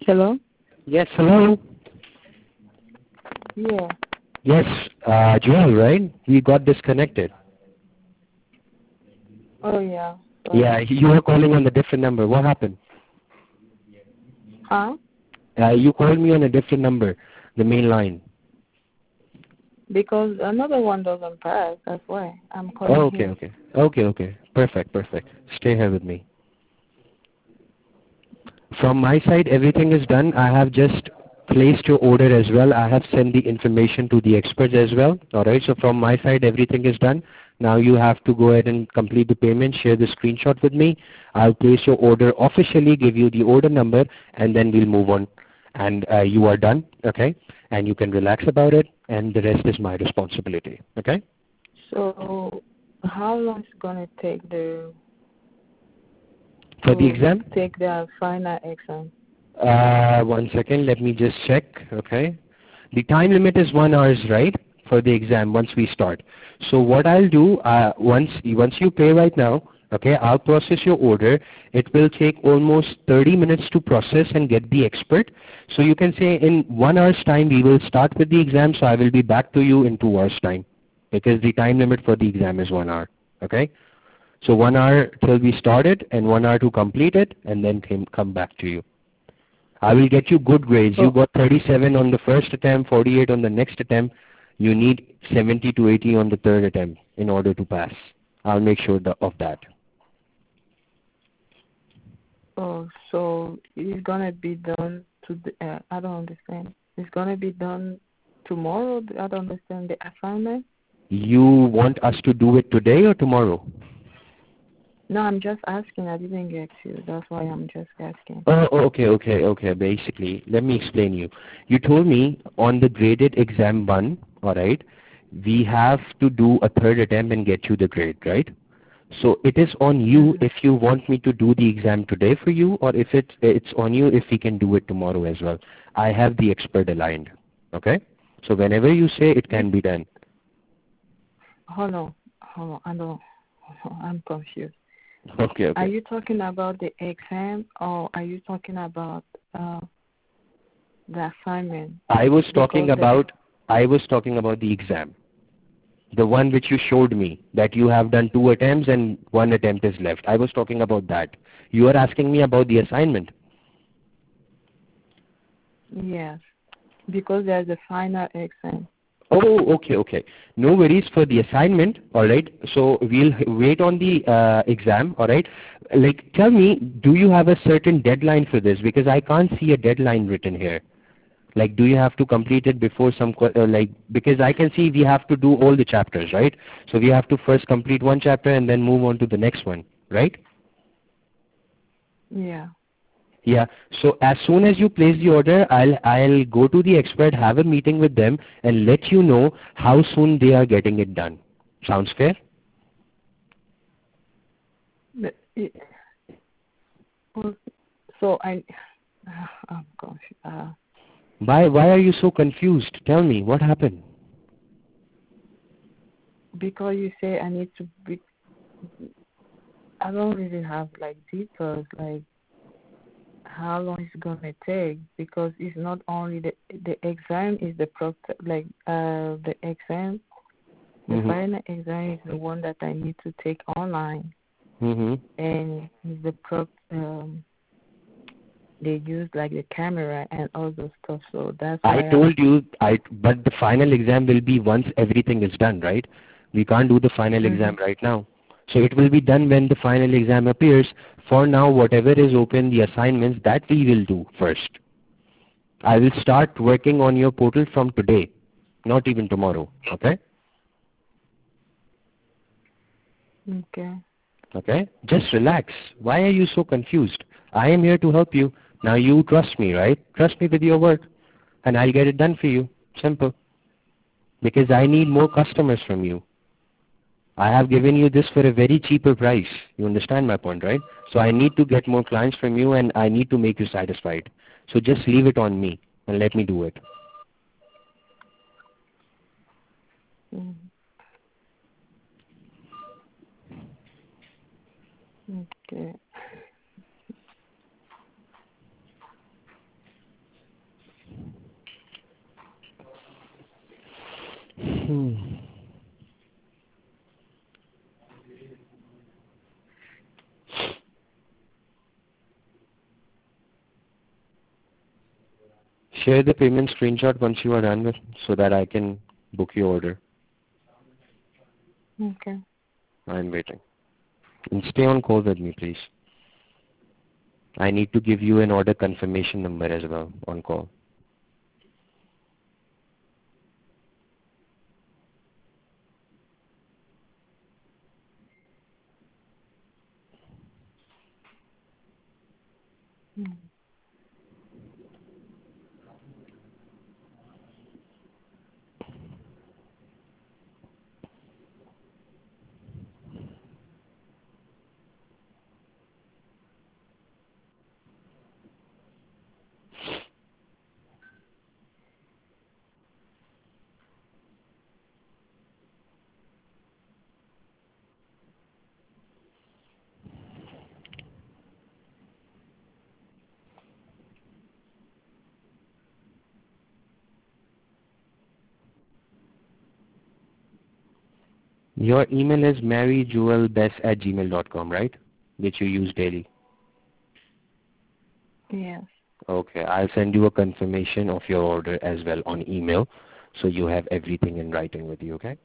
Hello? Yes, hello. Yeah. Yes, Joel, right? We got disconnected. Oh, yeah. Sorry. Yeah, you were calling on a different number. What happened? Huh? You called me on a different number, the main line. Because another one doesn't pass. That's why I'm Oh, calling okay, here. okay. Okay. Perfect. Stay here with me. From my side, everything is done. I have just placed your order as well. I have sent the information to the experts as well. Alright, so from my side, everything is done. Now you have to go ahead and complete the payment, share the screenshot with me. I'll place your order officially, give you the order number, and then we'll move on. And you are done, okay? And you can relax about it, and the rest is my responsibility, okay? So, how long is it going to take For the exam? take the final exam? 1 second, let me just check, okay? The time limit is 1 hour, right, for the exam once we start. So what I'll do, once you pay right now, okay, I'll process your order. It will take almost 30 minutes to process and get the expert. So you can say in 1 hour's time we will start with the exam, so I will be back to you in 2 hours time because the time limit for the exam is 1 hour, okay? So 1 hour till we start it and 1 hour to complete it and then come back to you. I will get you good grades. You got 37 on the first attempt, 48 on the next attempt. You need 70 to 80 on the third attempt in order to pass. I'll make sure of that. Oh, so it's going to be done I don't understand. It's going to be done tomorrow? I don't understand the assignment. You want us to do it today or tomorrow? No, I'm just asking. I didn't get you. That's why I'm just asking. Oh, okay. Basically, let me explain you. You told me on the graded exam 1, alright, we have to do a third attempt and get you the grade, right? So it is on you if you want me to do the exam today for you or if it's on you if we can do it tomorrow as well. I have the expert aligned, okay? So whenever you say it can be done. Hold on. I'm confused. Okay. Are you talking about the exam or are you talking about the assignment? I was talking about the exam. The one which you showed me that you have done 2 attempts and 1 attempt is left. I was talking about that. You are asking me about the assignment. Yes, because there's a final exam. Oh, okay. No worries for the assignment, alright. So we'll wait on the exam, alright. Like, tell me, do you have a certain deadline for this? Because I can't see a deadline written here. Like, do you have to complete it before because I can see we have to do all the chapters, right? So we have to first complete one chapter and then move on to the next one, right? Yeah. Yeah. So as soon as you place the order, I'll go to the expert, have a meeting with them, and let you know how soon they are getting it done. Sounds fair? So I'm confused. Why are you so confused? Tell me what happened. Because you say I need to be. I don't really have like details like how long it's gonna take because it's not only the exam is the the exam. The final exam is the one that I need to take online, and it's they use like the camera and all those stuff. So that's why I told you, but the final exam will be once everything is done, right? We can't do the final exam right now. So it will be done when the final exam appears. For now, whatever is open, the assignments, that we will do first. I will start working on your portal from today, not even tomorrow, okay? Okay. Okay? Just relax. Why are you so confused? I am here to help you. Now you trust me, right? Trust me with your work, and I'll get it done for you. Simple. Because I need more customers from you. I have given you this for a very cheaper price. You understand my point, right? So I need to get more clients from you and I need to make you satisfied. So just leave it on me and let me do it. Okay. Share the payment screenshot once you are done with, so that I can book your order. Okay. I'm waiting. And stay on call with me, please. I need to give you an order confirmation number as well on call. Mm. Your email is maryjewelbess@gmail.com, right? Which you use daily. Yes. Okay, I'll send you a confirmation of your order as well on email, so you have everything in writing with you, okay?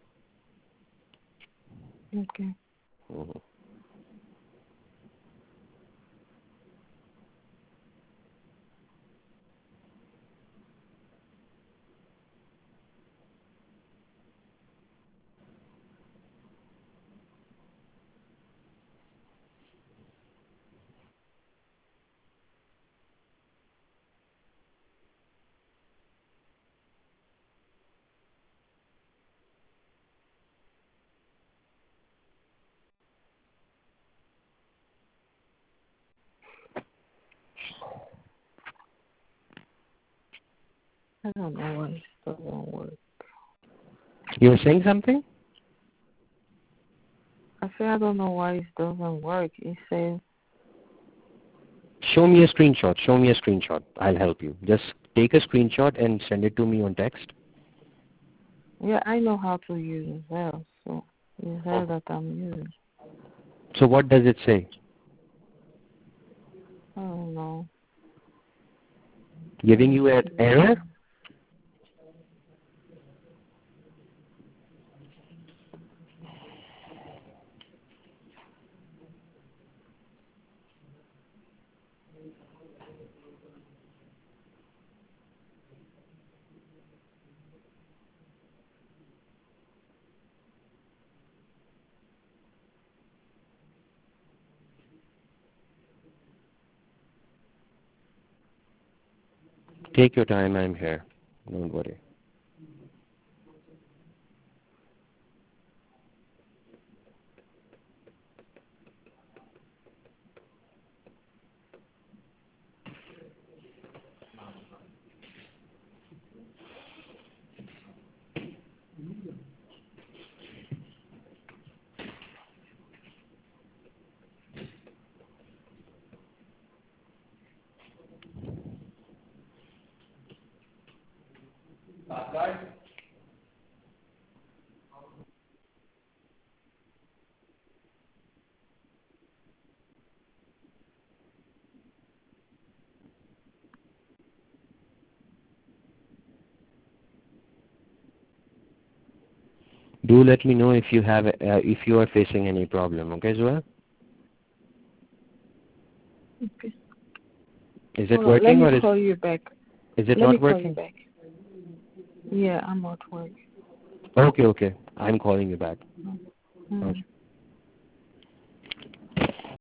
Okay. Mhm. I don't know why it doesn't work. You were saying something? I say I don't know why it doesn't work. It says, Show me a screenshot. Show me a screenshot. I'll help you. Just take a screenshot and send it to me on text. yeah, I know how to use Zelle, so it's Zelle that I'm using. So what does it say? I don't know. Giving you an error? Take your time. I'm here. Don't worry. Do let me know if you have if you are facing any problem. Okay, Zoya? Okay. Is it Hold on. Let working me or call you back. is it Let me not call you working? back. Yeah, I'm at work. Okay, okay. I'm calling you back. Mm.